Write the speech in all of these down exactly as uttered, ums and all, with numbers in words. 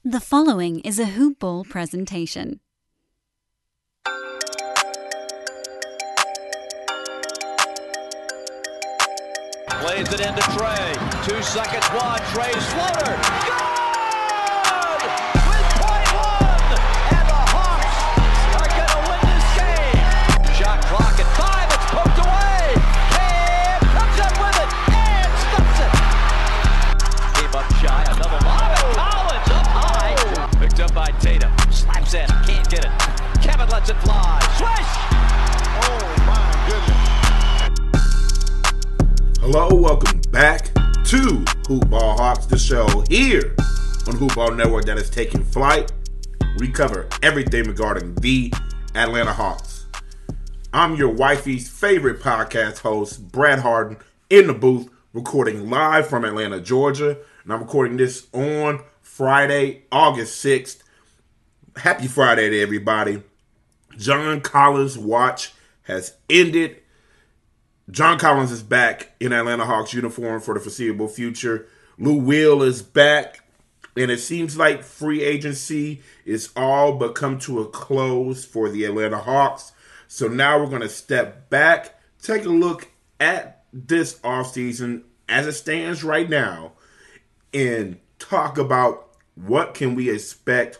The following is a Hoop Ball presentation. Plays it into Trey. Two seconds, one. Trey's floater. Good! With point one! And the Hawks are going to win this game. Shot clock at five. It's poked away. Cam comes up with it and stops it. Came up shy. Another lob. Collins up high. Picked up by Tatum. Slaps in. Can't get it. Kevin lets it fly. Swish! Oh my goodness. Hello, welcome back to Hoop Ball Hawks, the show here on Hoop Ball Network that is taking flight. We cover everything regarding the Atlanta Hawks. I'm your wifey's favorite podcast host, Brad Harden, in the booth, recording live from Atlanta, Georgia. And I'm recording this on Friday, August sixth. Happy Friday to everybody. John Collins' watch has ended. John Collins is back in Atlanta Hawks uniform for the foreseeable future. Lou Will is back, and it seems like free agency is all but come to a close for the Atlanta Hawks. So now we're going to step back, take a look at this offseason as it stands right now, and talk about what can we expect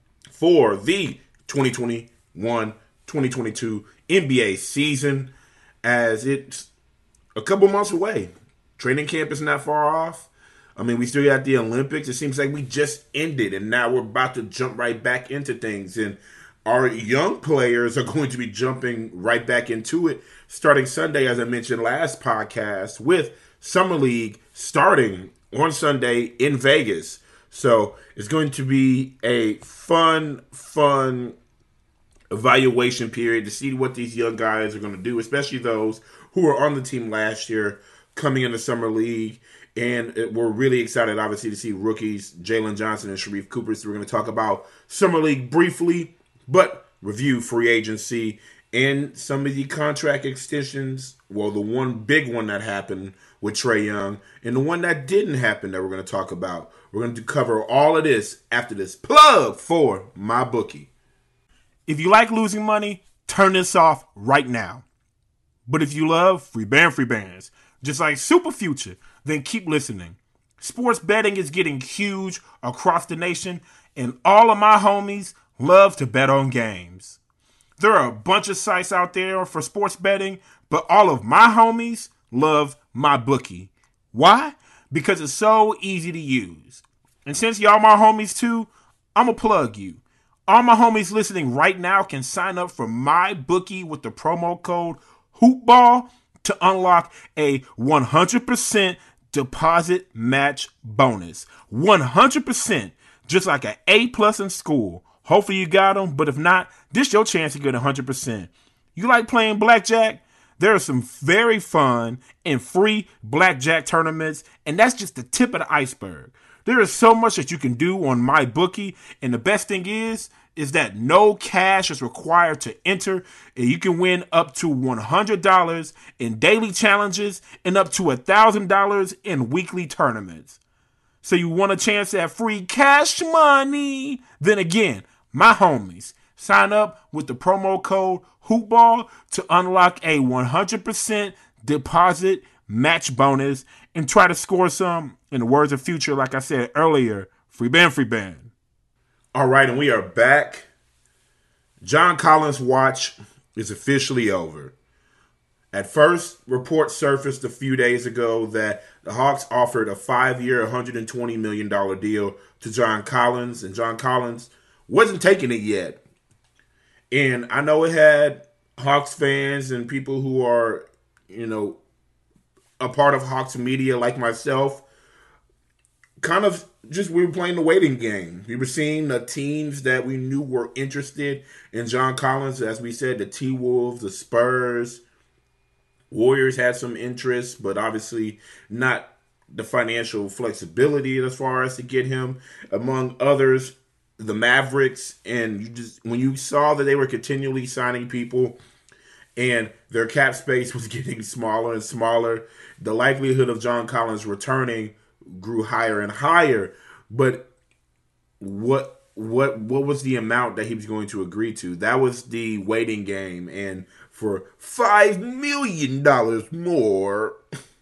for the twenty twenty-one twenty twenty-two N B A season, as it's a couple months away. Training camp is not far off. I mean, we still got the Olympics. It seems like we just ended, and now we're about to jump right back into things. And our young players are going to be jumping right back into it starting Sunday, as I mentioned last podcast, with Summer League starting on Sunday in Vegas. So it's going to be a fun, fun evaluation period to see what these young guys are going to do, especially those who were on the team last year coming into Summer League. And it, we're really excited, obviously, to see rookies Jalen Johnson and Sharif Cooper. So we're going to talk about Summer League briefly, but review free agency and some of the contract extensions. Well, the one big one that happened with Trae Young and the one that didn't happen that we're going to talk about. We're going to cover all of this after this plug for MyBookie. If you like losing money, turn this off right now. But if you love free band free bands, just like Super Future, then keep listening. Sports betting is getting huge across the nation, and all of my homies love to bet on games. There are a bunch of sites out there for sports betting, but all of my homies love MyBookie. Why? Because it's so easy to use. And since y'all my homies too, I'm going to plug you. All my homies listening right now can sign up for MyBookie with the promo code HoopBall to unlock a one hundred percent deposit match bonus. one hundred percent, just like an A plus in school. Hopefully you got them, but if not, this your chance to get one hundred percent. You like playing blackjack? There are some very fun and free blackjack tournaments, and that's just the tip of the iceberg. There is so much that you can do on MyBookie, and the best thing is, is that no cash is required to enter, and you can win up to one hundred dollars in daily challenges and up to one thousand dollars in weekly tournaments. So you want a chance at free cash money? Then again, my homies, sign up with the promo code HoopBall to unlock a one hundred percent deposit match bonus and try to score some, in the words of Future, like I said earlier, free band, free band. All right, and we are back. John Collins' watch is officially over. At first, reports surfaced a few days ago that the Hawks offered a five-year, one hundred twenty million dollars deal to John Collins, and John Collins wasn't taking it yet. And I know it had Hawks fans and people who are, you know, a part of Hawks media like myself, kind of just, we were playing the waiting game. We were seeing the teams that we knew were interested in John Collins. As we said, the T-Wolves, the Spurs, Warriors had some interest, but obviously not the financial flexibility as far as to get him. Among others, the Mavericks. And you just, when you saw that they were continually signing people and their cap space was getting smaller and smaller, the likelihood of John Collins returning grew higher and higher. But what what what was the amount that he was going to agree to. That was the waiting game, and for five million dollars more,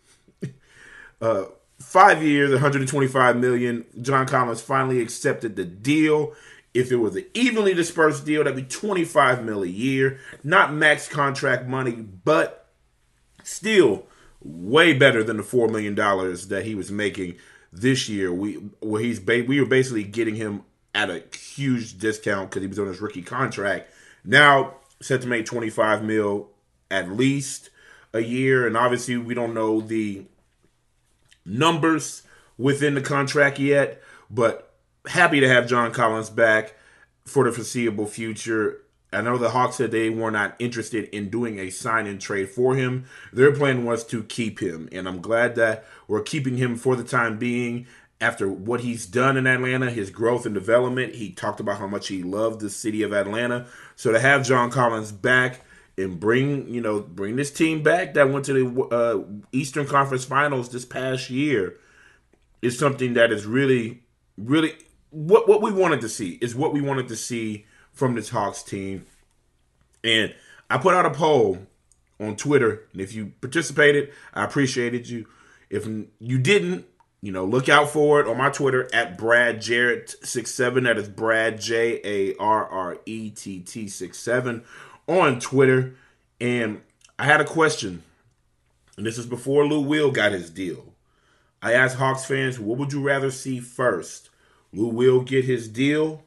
uh, five years, one hundred twenty-five million dollars, John Collins finally accepted the deal. If it was an evenly dispersed deal, that'd be twenty-five million dollars a year. Not max contract money, but still way better than the four million dollars that he was making this year. We where he's ba- we were basically getting him at a huge discount because he was on his rookie contract. Now set to make twenty-five million at least a year, and obviously we don't know the numbers within the contract yet, but happy to have John Collins back for the foreseeable future. I know the Hawks said they were not interested in doing a sign-and trade for him. Their plan was to keep him, and I'm glad that we're keeping him for the time being. After what he's done in Atlanta, his growth and development, he talked about how much he loved the city of Atlanta. So to have John Collins back and bring, you know, bring this team back that went to the uh, Eastern Conference Finals this past year is something that is really, really what what we wanted to see. Is what we wanted to see from this Hawks team. And I put out a poll on Twitter, and if you participated, I appreciated you. If you didn't, you know, look out for it on my Twitter at Brad Jarrett sixty-seven. That is Brad J A R R E T T sixty-seven on Twitter. And I had a question, and this is before Lou Will got his deal. I asked Hawks fans, what would you rather see first? Lou Will get his deal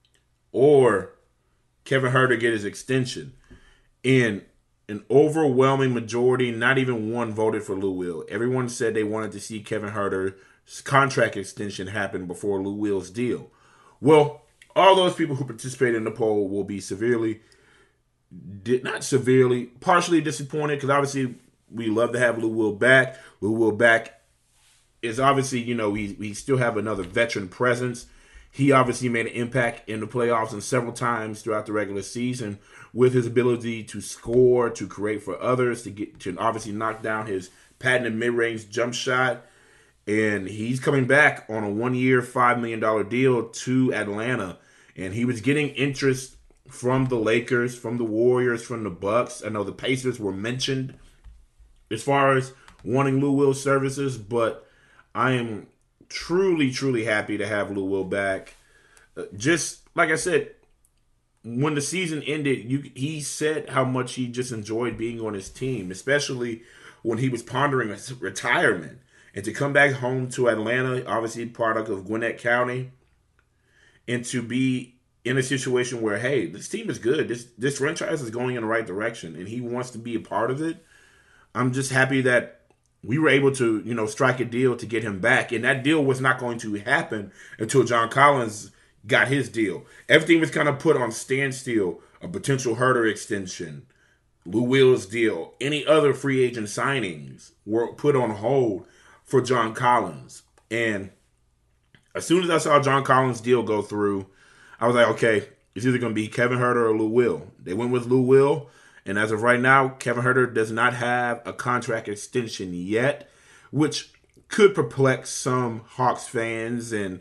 or Kevin Huerter get his extension? And an overwhelming majority, not even one, voted for Lou Will. Everyone said they wanted to see Kevin Huerter's contract extension happen before Lou Will's deal. Well, all those people who participated in the poll will be severely, did not severely, partially disappointed, because obviously we love to have Lou Will back. Lou Will back is obviously, you know, we, we still have another veteran presence. He obviously made an impact in the playoffs and several times throughout the regular season with his ability to score, to create for others, to get to obviously knock down his patented mid-range jump shot. And he's coming back on a one-year, five million dollars deal to Atlanta. And he was getting interest from the Lakers, from the Warriors, from the Bucks. I know the Pacers were mentioned as far as wanting Lou Will's services, but I am truly, truly happy to have Lou Will back. Uh, just like I said, when the season ended, you, he said how much he just enjoyed being on his team, especially when he was pondering his retirement. And to come back home to Atlanta, obviously product of Gwinnett County, and to be in a situation where, hey, this team is good. This this franchise is going in the right direction, and he wants to be a part of it. I'm just happy that we were able to, you know, strike a deal to get him back. And that deal was not going to happen until John Collins got his deal. Everything was kind of put on standstill. A potential Huerter extension, Lou Will's deal, any other free agent signings were put on hold for John Collins. And as soon as I saw John Collins' deal go through, I was like, okay, it's either going to be Kevin Huerter or Lou Will. They went with Lou Will. And as of right now, Kevin Huerter does not have a contract extension yet, which could perplex some Hawks fans. And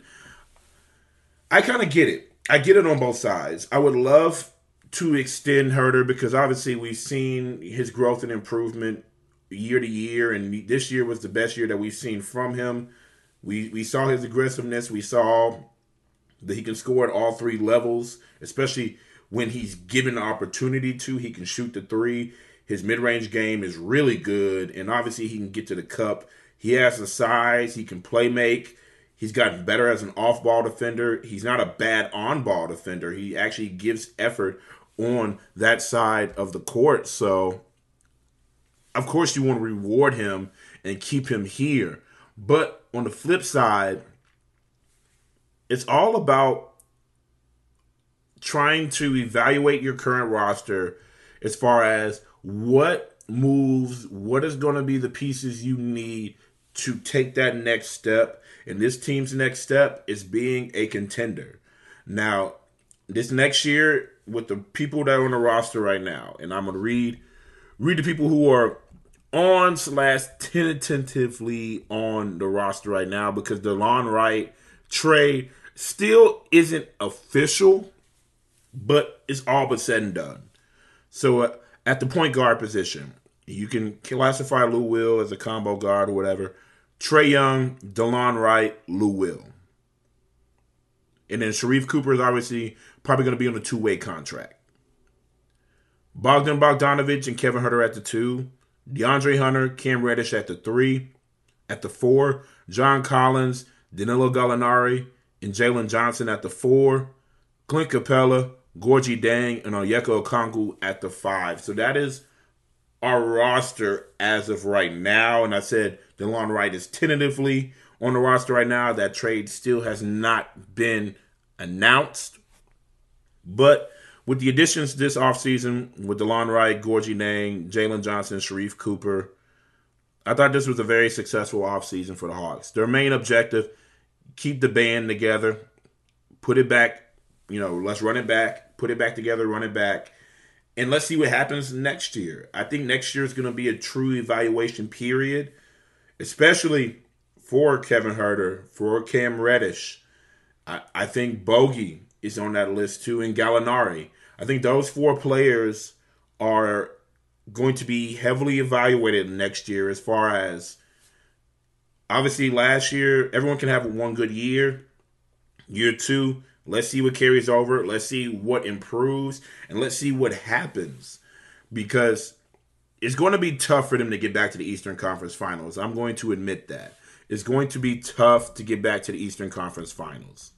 I kind of get it. I get it on both sides. I would love to extend Huerter because obviously we've seen his growth and improvement year to year. And this year was the best year that we've seen from him. We, we saw his aggressiveness. We saw that he can score at all three levels, especially when he's given the opportunity to. He can shoot the three. His mid-range game is really good, and obviously he can get to the cup. He has the size. He can play make. He's gotten better as an off-ball defender. He's not a bad on-ball defender. He actually gives effort on that side of the court. So, of course, you want to reward him and keep him here. But on the flip side, it's all about trying to evaluate your current roster as far as what moves, what is going to be the pieces you need to take that next step. And this team's next step is being a contender. Now, this next year, with the people that are on the roster right now, and I'm going to read read the people who are on slash tentatively on the roster right now, because DeLon Wright trade Still isn't official, but it's all but said and done. So uh, at the point guard position, you can classify Lou Will as a combo guard or whatever. Trae Young, DeLon Wright, Lou Will. And then Sharife Cooper is obviously probably going to be on a two-way contract. Bogdan Bogdanovic and Kevin Huerter at the two. DeAndre Hunter, Cam Reddish at the three. At the four, John Collins, Danilo Gallinari, and Jalen Johnson at the four. Clint Capella, Gorgie Dang, and Onyeka Okongwu at the five. So that is our roster as of right now. And I said DeLon Wright is tentatively on the roster right now. That trade still has not been announced. But with the additions this offseason, with DeLon Wright, Gorgie Dang, Jalen Johnson, Sharife Cooper, I thought this was a very successful offseason for the Hawks. Their main objective, keep the band together, put it back, you know, let's run it back, put it back together, run it back, and let's see what happens next year. I think next year is going to be a true evaluation period, especially for Kevin Huerter, for Cam Reddish. I, I think Bogey is on that list too, and Gallinari. I think those four players are going to be heavily evaluated next year as far as, obviously last year, everyone can have one good year. Year two, let's see what carries over. Let's see what improves, and let's see what happens. Because it's going to be tough for them to get back to the Eastern Conference Finals. I'm going to admit that. It's going to be tough to get back to the Eastern Conference Finals.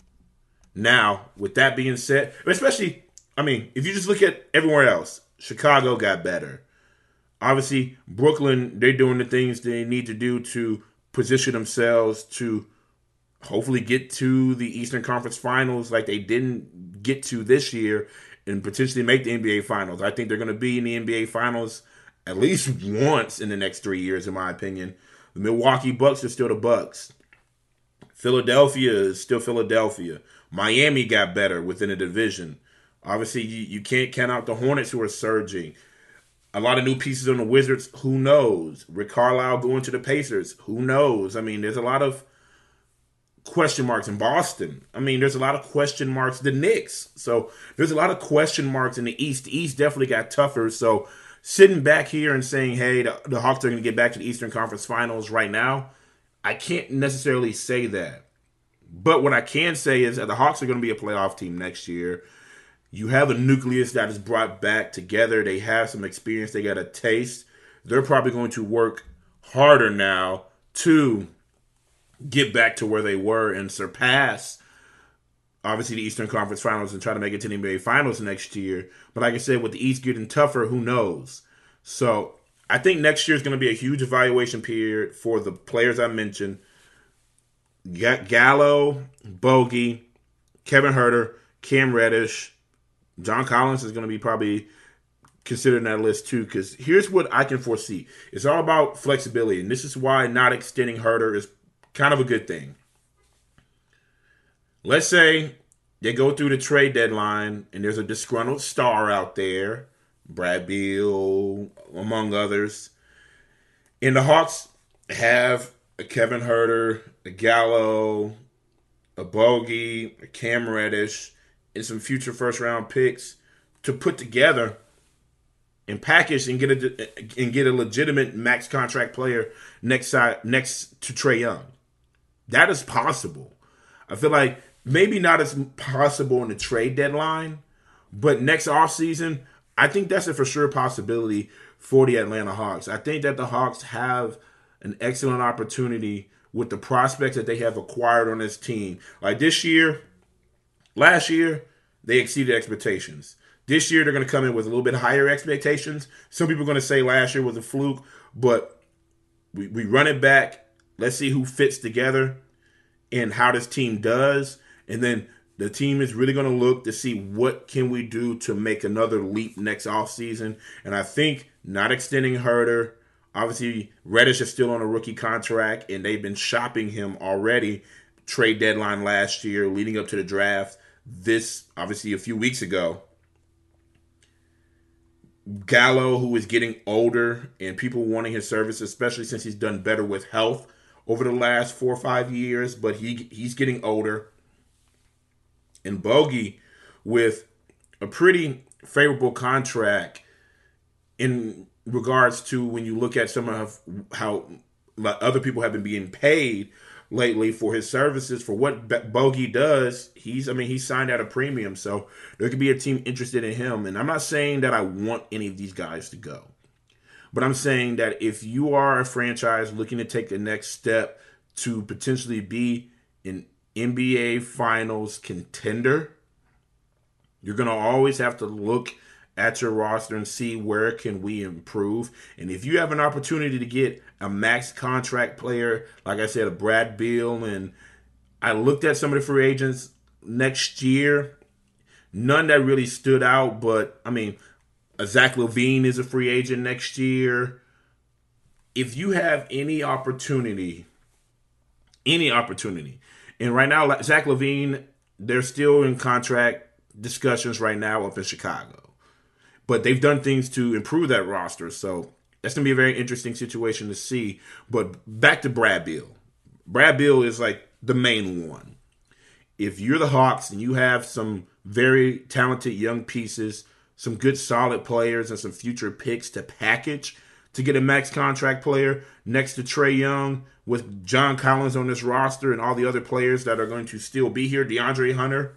Now, with that being said, especially, I mean, if you just look at everywhere else, Chicago got better. Obviously, Brooklyn, they're doing the things they need to do to position themselves to hopefully get to the Eastern Conference Finals like they didn't get to this year and potentially make the N B A Finals. I think they're going to be in the N B A Finals at least once in the next three years, in my opinion. The Milwaukee Bucks are still the Bucks. Philadelphia is still Philadelphia. Miami got better within the division. Obviously, you, you can't count out the Hornets who are surging. A lot of new pieces on the Wizards. Who knows? Rick Carlisle going to the Pacers. Who knows? I mean, there's a lot of question marks in Boston. I mean, there's a lot of question marks. The Knicks. So there's a lot of question marks in the East. The East definitely got tougher. So sitting back here and saying, hey, the, the Hawks are going to get back to the Eastern Conference Finals right now, I can't necessarily say that. But what I can say is that the Hawks are going to be a playoff team next year. You have a nucleus that is brought back together. They have some experience. They got a taste. They're probably going to work harder now to get back to where they were and surpass, obviously, the Eastern Conference Finals and try to make it to the N B A Finals next year. But like I said, with the East getting tougher, who knows? So I think next year is going to be a huge evaluation period for the players I mentioned. Gallo, Bogey, Kevin Huerter, Cam Reddish, John Collins is going to be probably considered in that list too, because here's what I can foresee. It's all about flexibility, and this is why not extending Huerter is kind of a good thing. Let's say they go through the trade deadline, and there's a disgruntled star out there, Brad Beal, among others, and the Hawks have a Kevin Huerter, a Gallo, a Bogey, a Cam Reddish, and some future first-round picks to put together and package and get a and get a legitimate max contract player next side next to Trae Young. That is possible. I feel like maybe not as possible in the trade deadline, but next offseason, I think that's a for sure possibility for the Atlanta Hawks. I think that the Hawks have an excellent opportunity with the prospects that they have acquired on this team. Like this year, last year, they exceeded expectations. This year, they're going to come in with a little bit higher expectations. Some people are going to say last year was a fluke, but we, we run it back. Let's see who fits together and how this team does. And then the team is really going to look to see what can we do to make another leap next offseason. And I think not extending Huerter, obviously Reddish is still on a rookie contract, and they've been shopping him already. Trade deadline last year, leading up to the draft. This, obviously, a few weeks ago. Gallo, who is getting older, and people wanting his service, especially since he's done better with health over the last four or five years, but he he's getting older. And Bogey, with a pretty favorable contract in regards to when you look at some of how other people have been being paid lately for his services, for what Bogey does, he's, I mean, he's signed at a premium. So there could be a team interested in him. And I'm not saying that I want any of these guys to go, but I'm saying that if you are a franchise looking to take the next step to potentially be an N B A Finals contender, you're going to always have to look at your roster and see where can we improve. And if you have an opportunity to get a max contract player, like I said, a Brad Beal, and I looked at some of the free agents next year, none that really stood out, but I mean, Zach LaVine is a free agent next year. If you have any opportunity, any opportunity, and right now, Zach LaVine, they're still in contract discussions right now up in Chicago. But they've done things to improve that roster. So that's going to be a very interesting situation to see. But back to Brad Beal. Brad Beal is like the main one. If you're the Hawks and you have some very talented young pieces, some good solid players, and some future picks to package to get a max contract player next to Trae Young, with John Collins on this roster and all the other players that are going to still be here, DeAndre Hunter,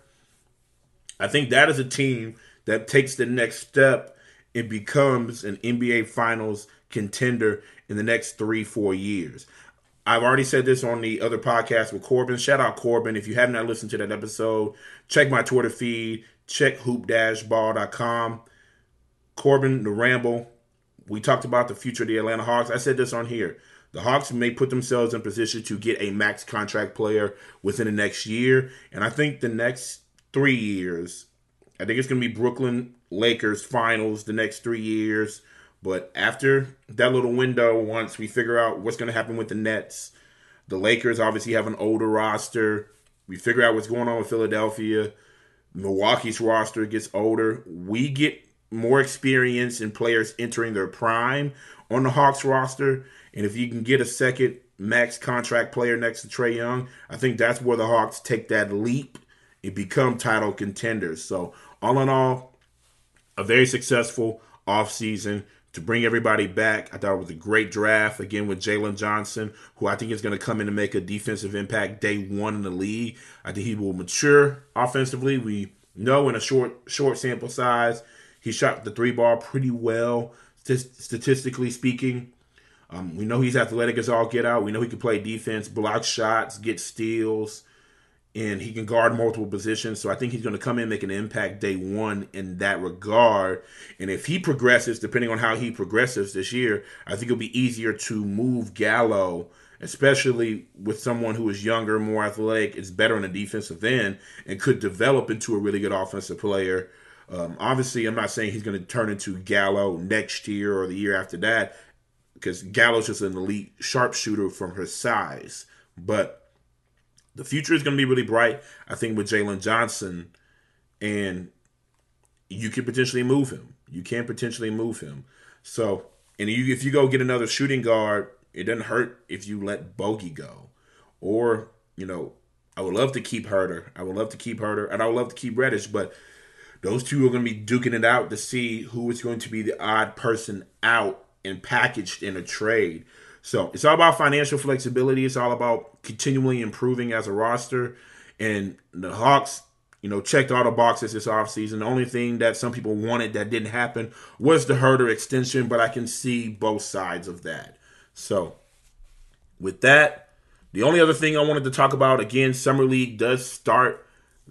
I think that is a team that takes the next step and becomes an N B A Finals contender in the next three, four years. I've already said this on the other podcast with Corbin. Shout out Corbin. If you have not listened to that episode, check my Twitter feed. Check hoop dash ball dot com. Corbin, the Ramble. We talked about the future of the Atlanta Hawks. I said this on here. The Hawks may put themselves in position to get a max contract player within the next year. And I think the next three years, I think it's going to be Brooklyn Lakers finals the next three years. But after that little window, once we figure out what's going to happen with the Nets, the Lakers obviously have an older roster. We figure out what's going on with Philadelphia. Milwaukee's roster gets older. We get more experience in players entering their prime on the Hawks roster. And if you can get a second max contract player next to Trae Young, I think that's where the Hawks take that leap and become title contenders. So all in all, a very successful offseason to bring everybody back. I thought it was a great draft, again, with Jalen Johnson, who I think is going to come in and make a defensive impact day one in the league. I think he will mature offensively. We know in a short short sample size, he shot the three ball pretty well, statistically speaking. Um, we know he's athletic as all get out. We know he can play defense, block shots, get steals, and he can guard multiple positions. So I think he's going to come in and make an impact day one in that regard. And if he progresses, depending on how he progresses this year, I think it'll be easier to move Gallo, especially with someone who is younger, more athletic, is better on the defensive end, and could develop into a really good offensive player. Um, obviously, I'm not saying he's going to turn into Gallo next year or the year after that, because Gallo's just an elite sharpshooter from her size. But the future is going to be really bright, I think, with Jalen Johnson. And you can potentially move him. You can potentially move him. So, and you, if you go get another shooting guard, it doesn't hurt if you let Bogey go. Or, you know, I would love to keep Herter. I would love to keep Herter. And I would love to keep Reddish. But those two are going to be duking it out to see who is going to be the odd person out and packaged in a trade. So it's all about financial flexibility. It's all about continually improving as a roster. And the Hawks, you know, checked all the boxes this offseason. The only thing that some people wanted that didn't happen was the Herter extension, but I can see both sides of that. So with that, the only other thing I wanted to talk about, again, Summer League does start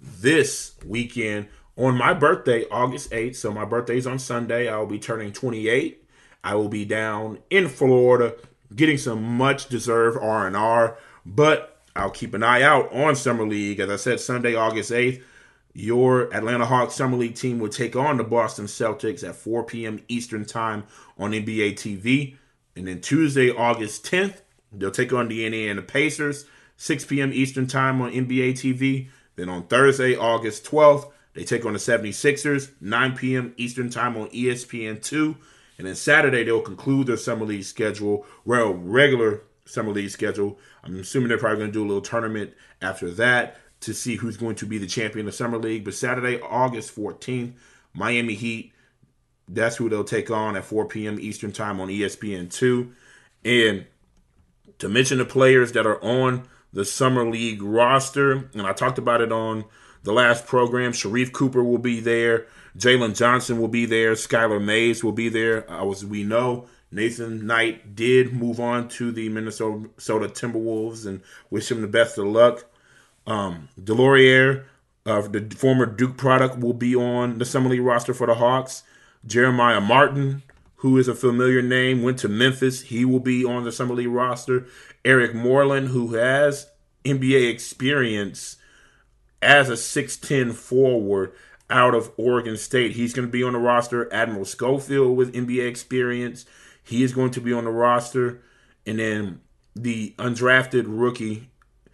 this weekend on my birthday, August eighth. So my birthday's on Sunday. I will be turning twenty-eight. I will be down in Florida getting some much-deserved R and R, but I'll keep an eye out on Summer League. As I said, Sunday, August eighth, your Atlanta Hawks Summer League team will take on the Boston Celtics at four p.m. Eastern Time on N B A T V. And then Tuesday, August tenth, they'll take on the Indiana Pacers, six p.m. Eastern Time on N B A T V. Then on Thursday, August twelfth, they take on the seventy-sixers, nine p.m. Eastern Time on E S P N two. And then Saturday, they'll conclude their Summer League schedule, well, regular Summer League schedule. I'm assuming they're probably going to do a little tournament after that to see who's going to be the champion of the Summer League. But Saturday, August fourteenth, Miami Heat, that's who they'll take on at four p.m. Eastern Time on E S P N two. And to mention the players that are on the Summer League roster, and I talked about it on the last program, Sharif Cooper will be there, Jalen Johnson will be there, Skylar Mays will be there. Uh, as we know, Nathan Knight did move on to the Minnesota Timberwolves, and wish him the best of luck. Um, Delorier, uh, the former Duke product, will be on the Summer League roster for the Hawks. Jeremiah Martin, who is a familiar name, went to Memphis. He will be on the Summer League roster. Eric Moreland, who has N B A experience as a six ten forward out of Oregon State. He's going to be on the roster. Admiral Schofield with N B A experience. He is going to be on the roster. And then the undrafted rookie,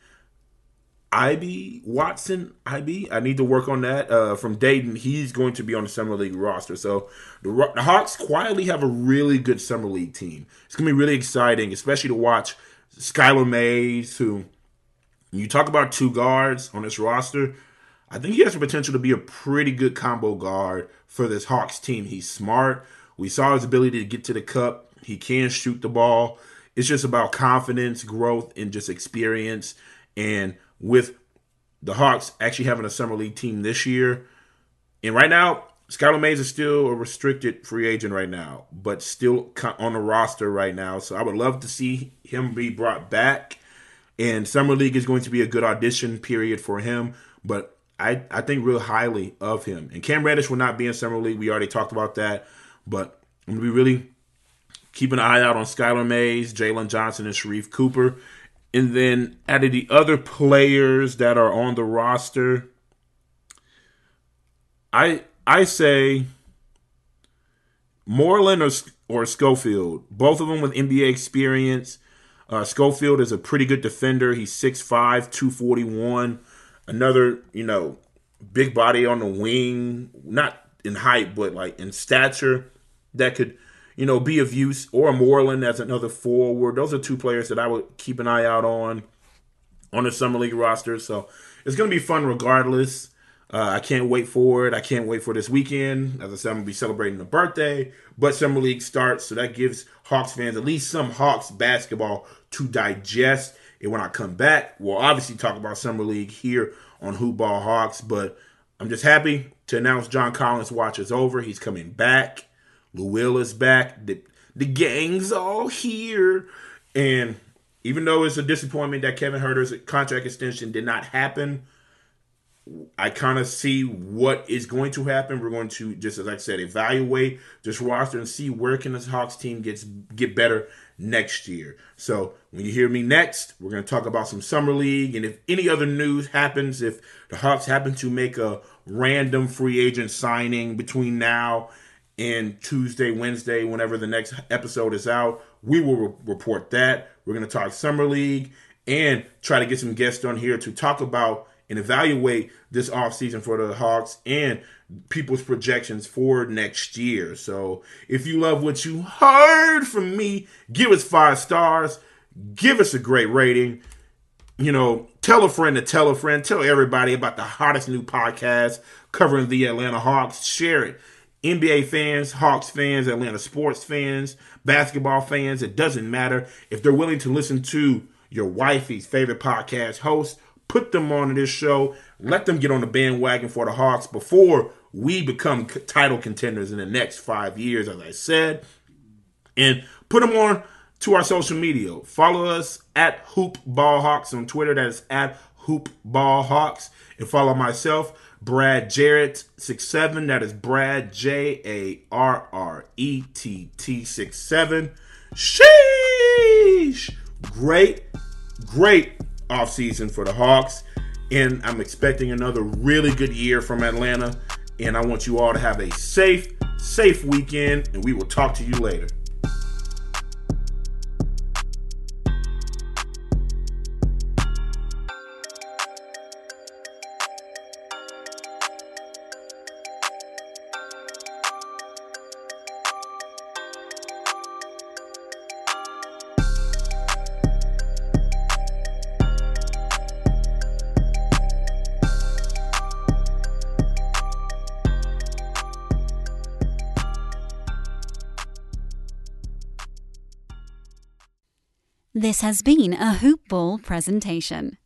Ibe Watson, Ibe, I need to work on that, uh, from Dayton. He's going to be on the Summer League roster. So the, the Hawks quietly have a really good Summer League team. It's going to be really exciting, especially to watch Skylar Mays, who, when you talk about two guards on this roster, I think he has the potential to be a pretty good combo guard for this Hawks team. He's smart. We saw his ability to get to the cup. He can shoot the ball. It's just about confidence, growth, and just experience. And with the Hawks actually having a Summer League team this year, and right now, Skylar Mays is still a restricted free agent right now, but still on the roster right now. So I would love to see him be brought back. And Summer League is going to be a good audition period for him. But I, I think real highly of him. And Cam Reddish will not be in Summer League. We already talked about that. But I'm going to be really keeping an eye out on Skylar Mays, Jalen Johnson, and Sharif Cooper. And then out of the other players that are on the roster, I I say Moreland or, or Schofield. Both of them with N B A experience. Uh, Schofield is a pretty good defender. He's six five, two forty-one. Another, you know, big body on the wing. Not in height, but like in stature that could, you know, be of use. Or Moreland as another forward. Those are two players that I would keep an eye out on on the Summer League roster. So it's going to be fun regardless. Uh, I can't wait for it. I can't wait for this weekend. As I said, I'm going to be celebrating a birthday. But Summer League starts, so that gives Hawks fans at least some Hawks basketball to digest. And when I come back, we'll obviously talk about Summer League here on Hoop Ball Hawks. But I'm just happy to announce John Collins' watch is over. He's coming back. Lou Will is back. The, the gang's all here. And even though it's a disappointment that Kevin Huerter's contract extension did not happen, I kind of see what is going to happen. We're going to, just as I said, evaluate this roster and see where can this Hawks team gets get better next year. So when you hear me next, we're going to talk about some Summer League. And if any other news happens, if the Hawks happen to make a random free agent signing between now and Tuesday, Wednesday, whenever the next episode is out, we will re- report that. We're going to talk Summer League and try to get some guests on here to talk about and evaluate this offseason for the Hawks and people's projections for next year. So if you love what you heard from me, give us five stars. Give us a great rating. You know, tell a friend to tell a friend. Tell everybody about the hottest new podcast covering the Atlanta Hawks. Share it. N B A fans, Hawks fans, Atlanta sports fans, basketball fans, it doesn't matter. If they're willing to listen to your wifey's favorite podcast host, put them on this show. Let them get on the bandwagon for the Hawks before we become title contenders in the next five years, as I said. And put them on to our social media. Follow us at Hoop Ball Hawks on Twitter. That is at Hoop Ball Hawks. And follow myself, Brad Jarrett six seven. That is Brad J A R R E T T six seven. Sheesh! Great, great offseason for the Hawks, and I'm expecting another really good year from Atlanta, and I want you all to have a safe, safe weekend, and we will talk to you later. This has been a Hoop Ball presentation.